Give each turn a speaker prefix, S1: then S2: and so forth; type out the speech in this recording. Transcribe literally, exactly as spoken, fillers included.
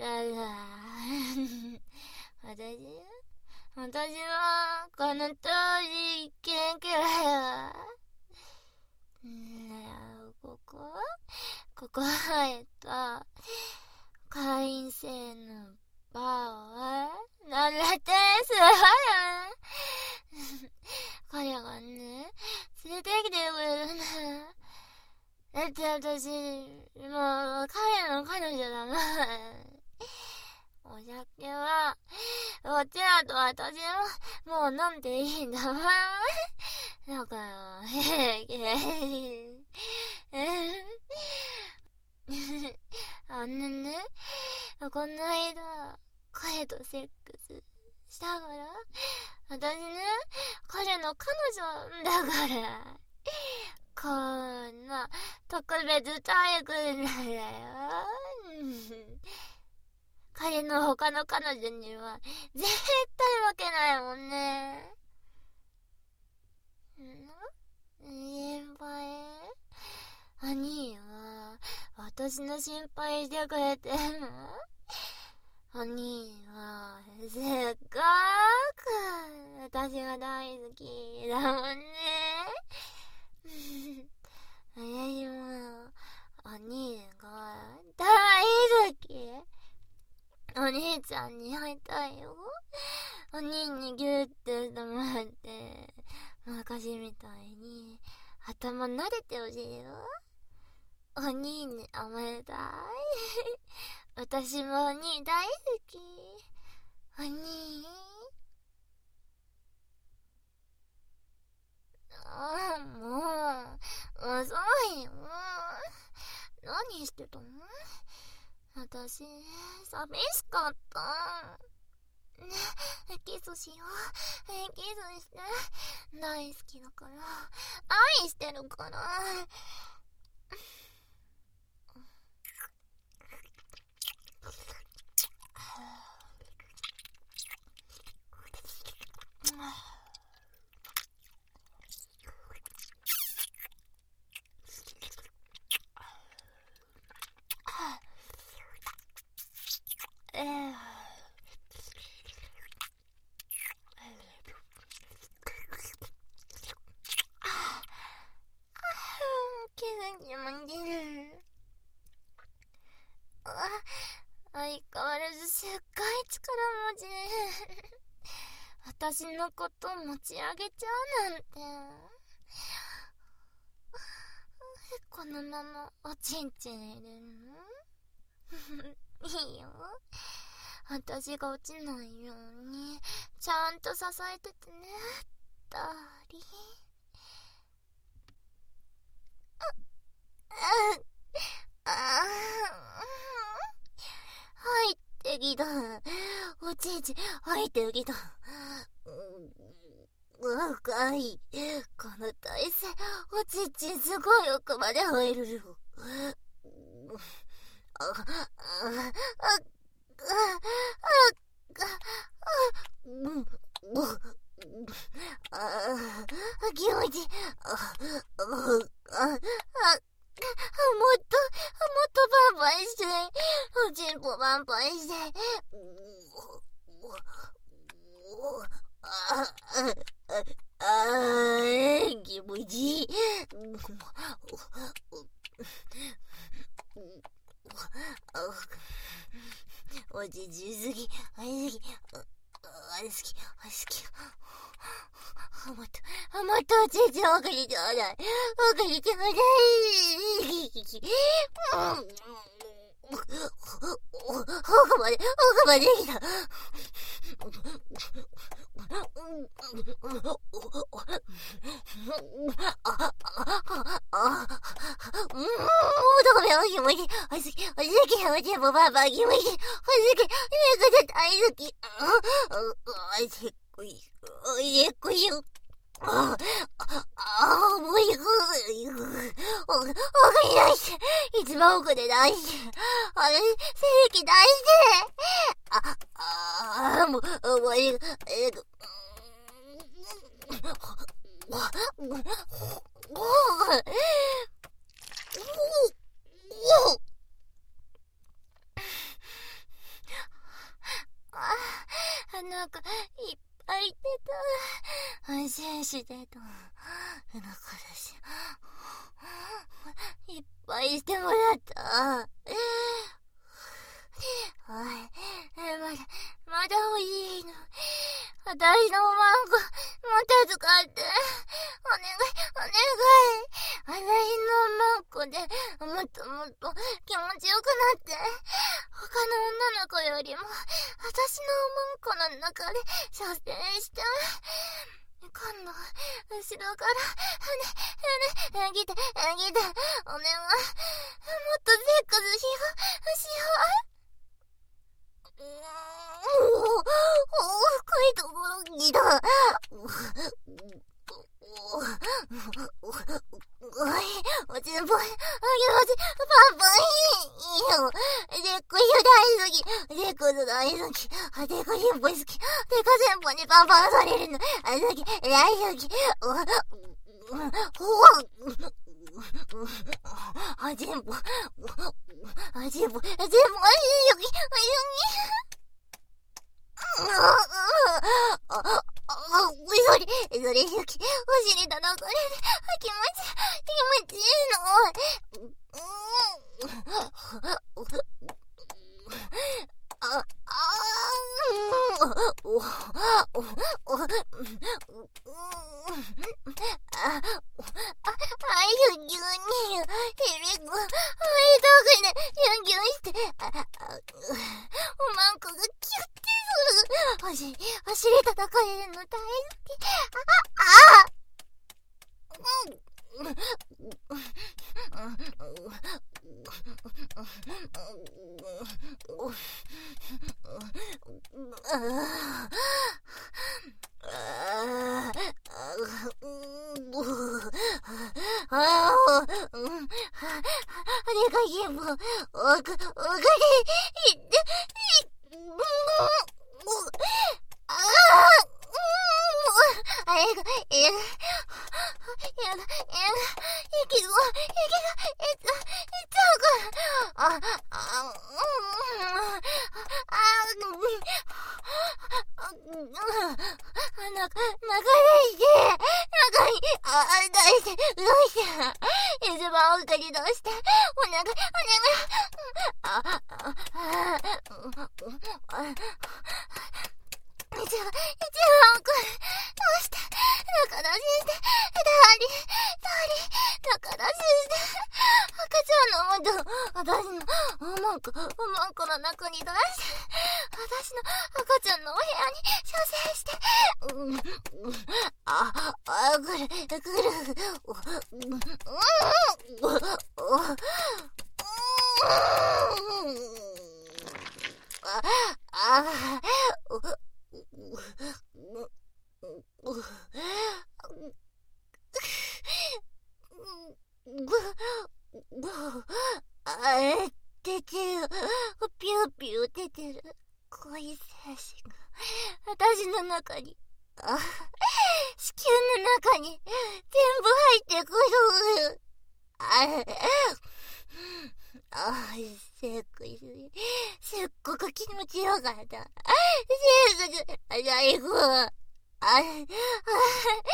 S1: 嫌いだ。私、私は、この通り一見嫌いだ。んだよ、ここここ入った、会員制のバーは、なんだってすごいよね。彼がね、連れてきてくれるんだ。だって私、もう、彼の彼女だもん。お酒は、こっちだと私も、もう飲んでいいんだもん。だから、へへへあのね、この間、彼とセックスしたから、私ね、彼の彼女だから、こんな特別待遇なんだよ。彼の他の彼女には絶対負けないもんね。先輩、兄は私の心配してくれてんの？兄はすっごく私が大好きだもんね。私も兄が大好き。お兄ちゃんに会いたいよ。お兄にギュッてしてもらって、昔みたいに頭撫でてほしいよ。お兄に甘えたい。私もお兄大好き。お兄。ああ、もう、遅いよ。何してたの？私、寂しかった。ね、キスしよう。キスして。大好きだから。愛してるから。相変わらずすっごい力持ちで私のこと持ち上げちゃうなんて。このままおちんちん入れるの？いいよ。私が落ちないようにちゃんと支えててね。ダーリン。ああ入ってきた。おちんちん入ってきた。深い。この体勢、おちんちんすごい奥まで入るよ。あ、あ、あ、あ、あ、あ、気持ちいい。あ、あ、あ、もっと、もっとバンバンして、おちんぽバンバンして。あ、あ、あ、あ、気持ちいい。おちんちんすぎ、あれすぎ、あれ好き、あれ好き。もっと、もっとおちんちん奥にちょうだい。奥にちょうだい。奥まで、奥まで来た。乙女は気持ちいい。お好き、お好き、おちんぽばば気持ちいい。お好き、猫で大好き。おいしっこい、おいしっこいよ。ああ、もう行く。奥に出して。一番奥で出して。あれ、正規出して。あ、ああ、もう、もう行く。行く。 安心してと。だからし、いっぱいしてもらった。おい、まだ、まだ欲しいの。私のマンコ、また使って。お願い、お願い。私のマンコでもっともっと気持ちよくなって。他の女の子よりも、私のマンコの中で射精して。今度、後ろから、ね、ね、来て、来て、お願い。もっとセックスしよう、しよう。うーん、おー、おー、深いところにだ。おい、おちんぽい、あげませ、パンパンいいよ。でっこいよ大好き。でっこい大好き。でっこい先輩好き。でっこ先輩にパンパンされるの。好き、大好き。お、ほわ、あ、全部、あ、全部、全部、あ、いいよ、あ、いいよ。あ、あ、あ、それ、それ、好き。お尻叩かれて、気持ち、気持ちいいの。あ、あ、お、お、お、お、あ、あ、あゆぎゅうに、ひびく、あいたくね、ぎゅんぎゅんして、あ、あ、おまんこがキュッてする。おし、お尻叩かれるの大好き。あ、あ、うん、私の中に、あ、子宮の中に全部入ってくる。あ、あ、せっくり、すっごく気持ちよかった。せっくり、最後。あ、あ、